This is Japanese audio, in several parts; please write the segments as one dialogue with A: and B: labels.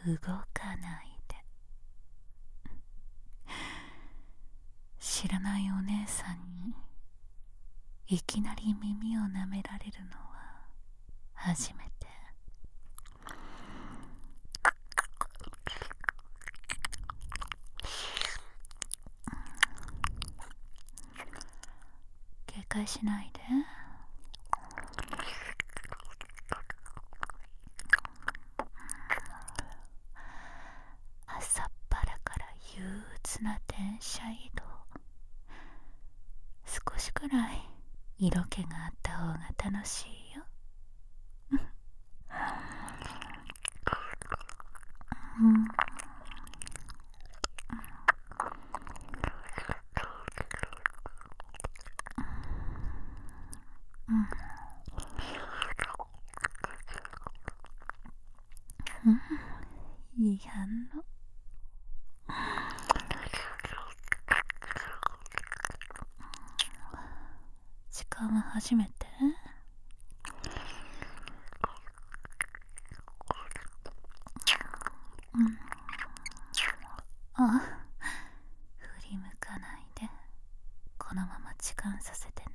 A: 動かないで。知らないお姉さんにいきなり耳を舐められるのは初めて。警戒しないで。朝っぱらから憂鬱な電車移動、少しくらい色気があった方が楽しいよ。いい反応。時間は初めて。あ、振り向かないで。このまま時間させてね。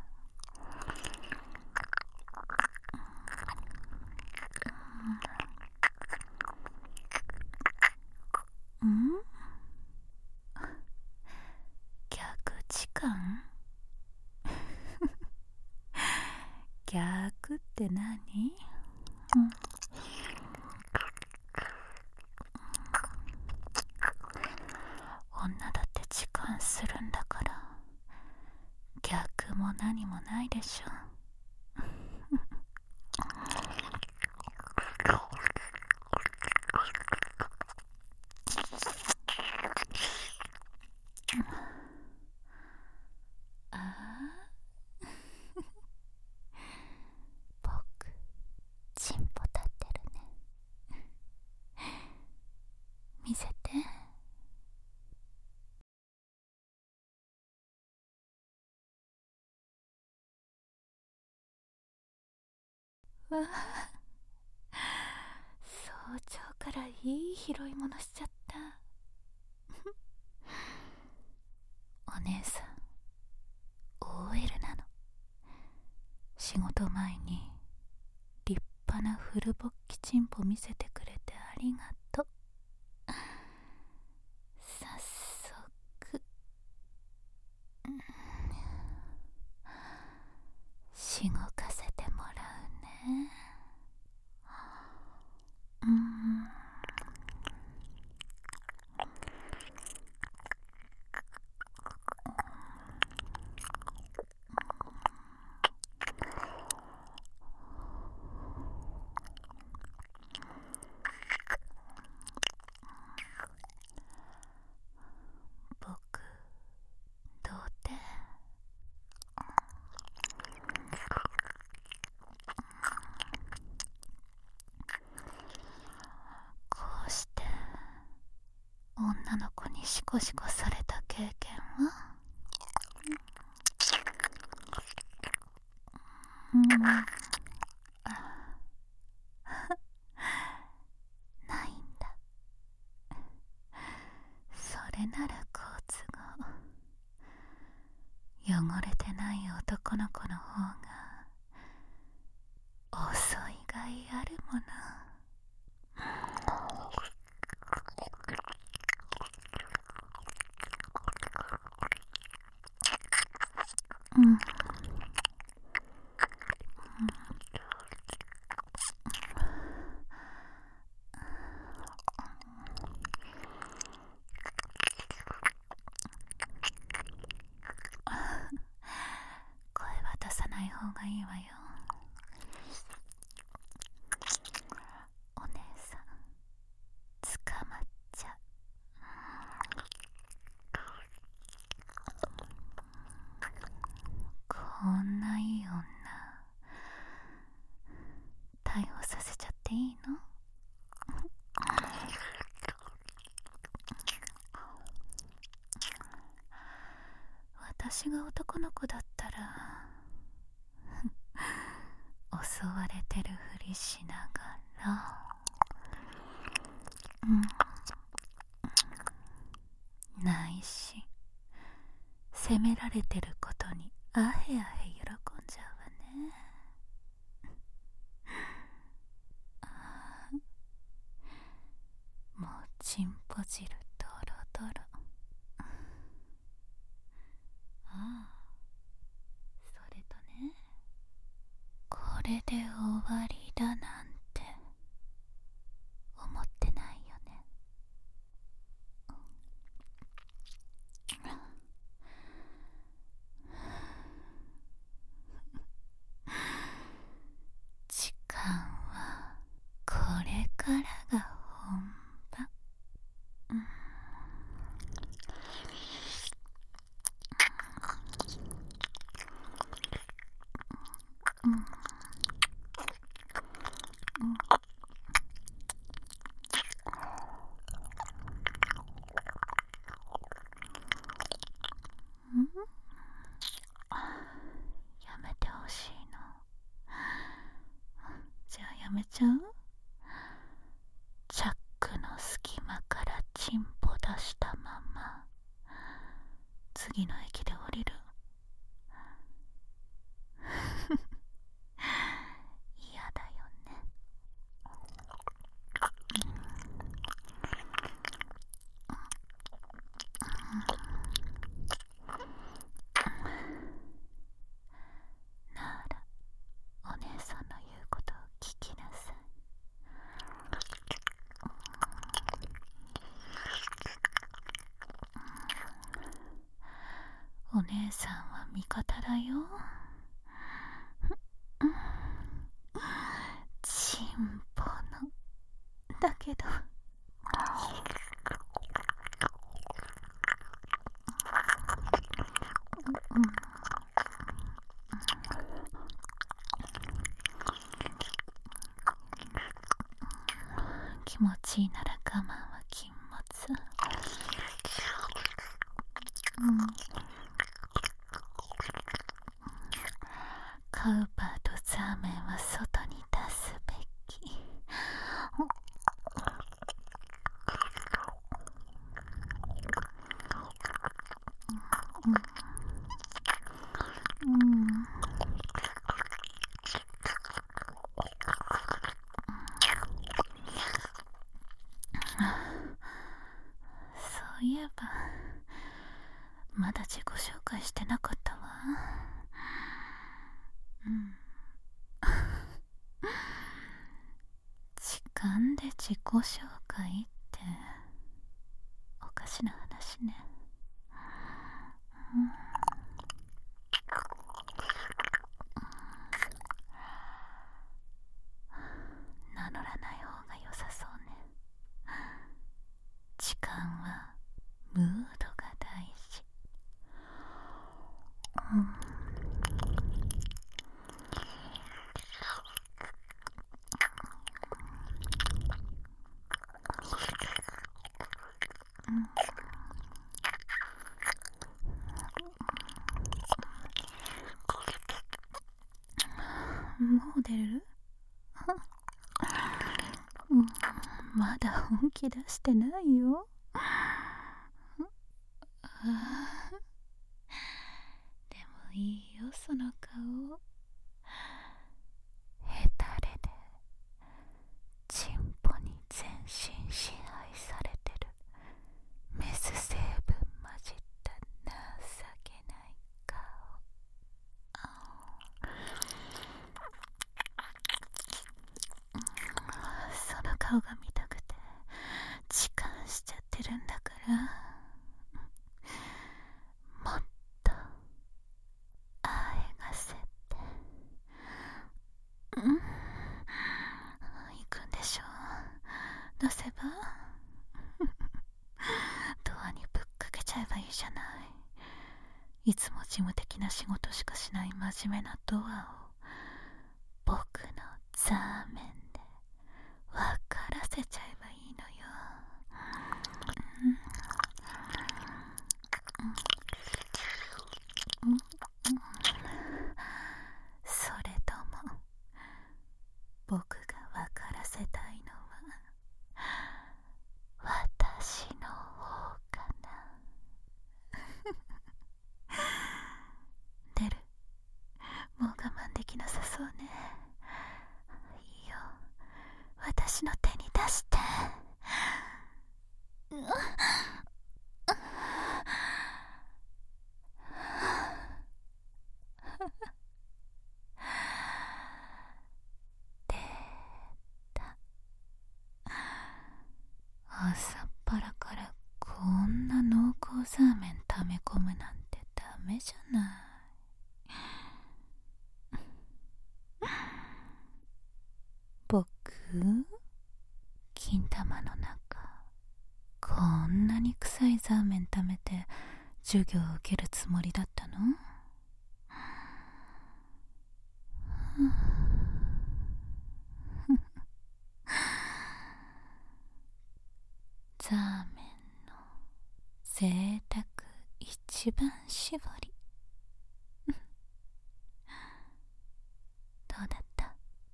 A: 逆時間逆って何？女だって時間するんだから、逆も何もないでしょ。僕、チンポ立ってるね。見せて。わあ、早朝からいい拾い物しちゃった。お姉さん OL なの。仕事前に立派なフルボッキチンポ見せてくれてありがとう。早速しごかせてもらうね。僕、どうて？こうして女の子にシコシコされた経験は？ないんだ。それなら好都合。汚れてない男の子の方が遅いがいあるもの。声は出さない方がいいわよ。お姉さん捕まっちゃう。こんないい女逮捕させちゃっていいの？私が男の子だったら襲われてるふりしながら責められてることにあへあへ喜んじゃうわね。もうちんぽ汁ドロドロ。ああ、それとね、これで終わりだなんて思ってないよね。時間はこれからが本番。やめてほしいの。じゃあやめちゃう？チャックの隙間からチンポ出したまま次の駅で降りる。嫌だよね。ならお姉さんの言うことを聞きなさい。お姉さんは味方だよ。チンポのだけど気持ちいいなら我慢は禁物。カウパーとザーメンは外に出すべき。そういえばまだ自己紹介してなかったわ。時間で自己紹介っておかしな話ね。名乗らない方が良さそうね。時間はムードが大事。もう出る？まだ本気出してないよ。でもいいよ、その顔。ヘタレでチンポに全身支配されてるメス成分混じった情けない顔。その顔が見たくて痴漢しちゃってるんだから、もっとあえがせて。行くんでしょ？出せばドアにぶっかけちゃえばいいじゃない。いつも事務的な仕事しかしない真面目なドアを僕のザーメンで分からせちゃえばいいのよ。それとも僕が分からせたいのは私の方かな。 頭の中、こんなに臭いザーメン食べて授業を受けるつもりだったの？ザーメンの贅沢一番搾り。どうだった？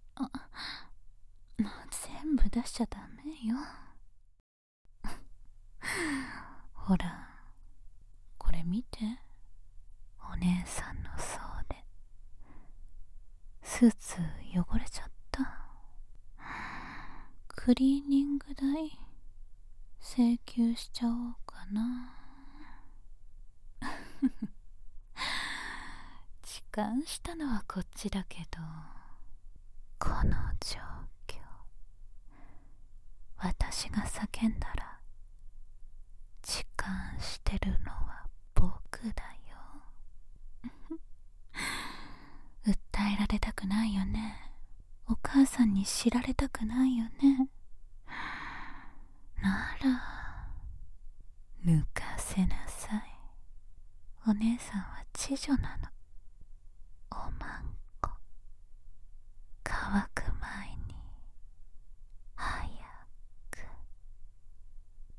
A: もう全部出しちゃダメよ。ほら、これ見て。お姉さんのそうでスーツ汚れちゃった。クリーニング代請求しちゃおうかな。痴漢したのはこっちだけど、この状況、私が叫んだら痴漢してるのは僕だよ。訴えられたくないよね。お母さんに知られたくないよね。なら抜かせなさい。お姉さんは知女なの。